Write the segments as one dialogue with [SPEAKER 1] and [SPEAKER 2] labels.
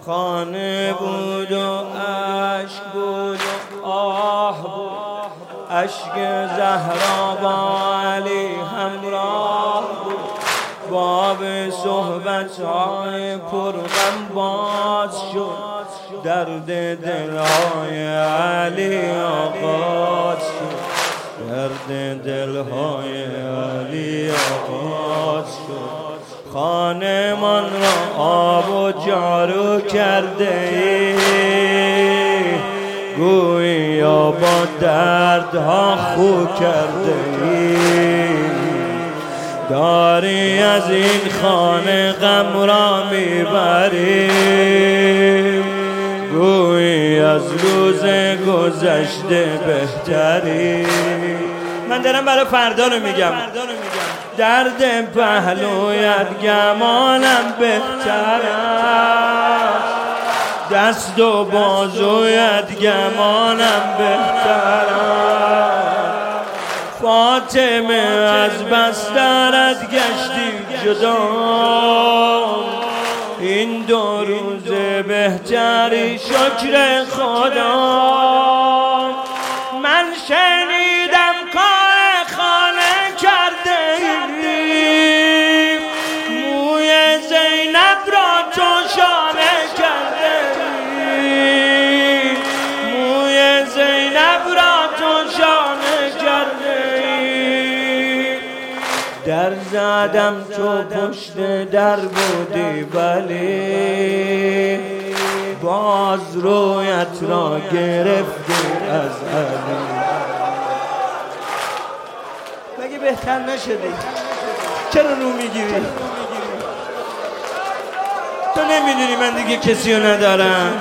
[SPEAKER 1] خانه بود و عشق بود و آه بود، عشق زهرا با علی همراه بود. باب صحبت‌های پرغم باز شد، درد دلهای علی آغاز شد، درد دلهای علی آغاز شد. خانه من را آب و جارو کرده ای، گویا با دردها خو کرده ای. داری از این خانه غم را میبری، گویی از روز گذشته بهتری. من دارم برای فردا رو میگم، درد پهلویت گمانم بهتر است، دست و بازویت گمانم بهتر است. فاطمه از بسترت گشتی جدا، این 2 روز بهتری شکر خدا. من شنیدم کار خانه کرده ای، موی زینب را تو شانه کرده ای، موی زینب را تو شانه کرده ای. در زدم تو پشت در بودی ولی باز رویت را گرفتی از علی. مگه بهتر نشدی؟ چرا رو میگیری؟ تو نمیدونی من دیگه کسی رو ندارم.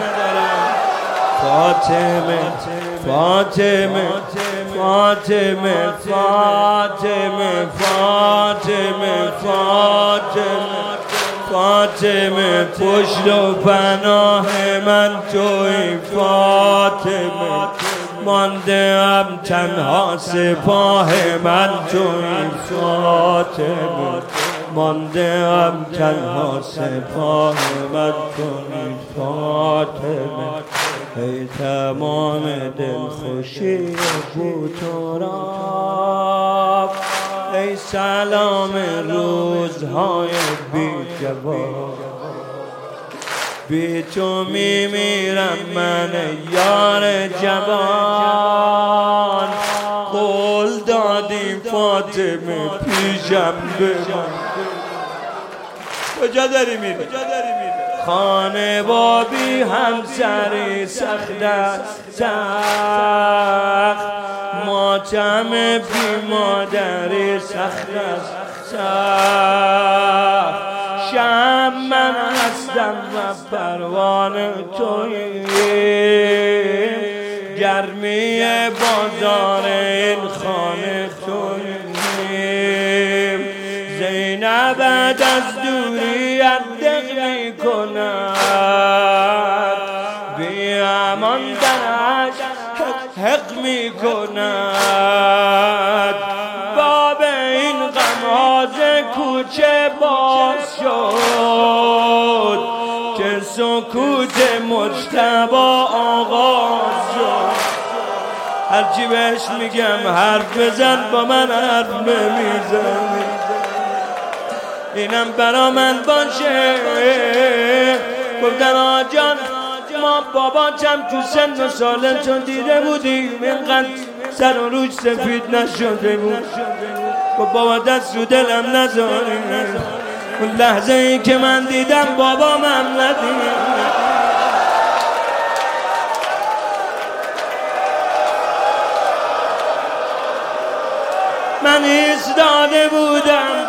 [SPEAKER 1] فاطمه فاطمه فاطمه فاطمه فاطمه فاطمه فاطمه پشت و پناه من توی فاطمه، مانده ام تنها سپاه من توی فاطمه، مانده ام تنها سپاه من توی فاطمه. ای تمام دلخوشی بود تو را، ای سلام روزهای بی جواب، بی تو میمیرم من یار جوان. قول دادی فاطمه پیشم بمان، کجا داری میری؟ خانه بابی همسری سخت است، ماتم بی مادری سخت است. شم من هستم و پروانه تویی، گرمی بازار این خانه تویی. زینب بعد از دوریت دق می کند، بی امان درش حق می کند. باب این غماز کوچه باز شد، که سکوت مجتبی آغاز شد. هرچی بهش میگم حرف بزن، با من حرف نمیزنی. اینم برا من باشه. گفتن آجان ما باباتم تو سن و سال تو دیده بودیم، اینقدر سر و روش سفید نشده بود. گفت بابا دست رو دلم نذاری، اون لحظه ای که من دیدم بابام هم ندید. من ایستاده بودم،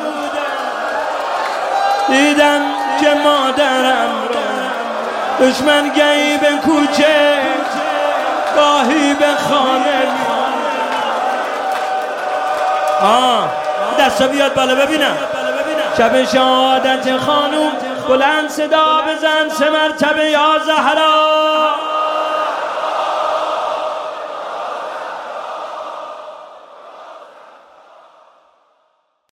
[SPEAKER 1] دیدم که مادرم دشمن گهی به کوچه گاهی به خانه. دستا بیاد بالا ببینم. شب شهادت خانوم بلند صدا بزن 3 مرتبه یا زهرا.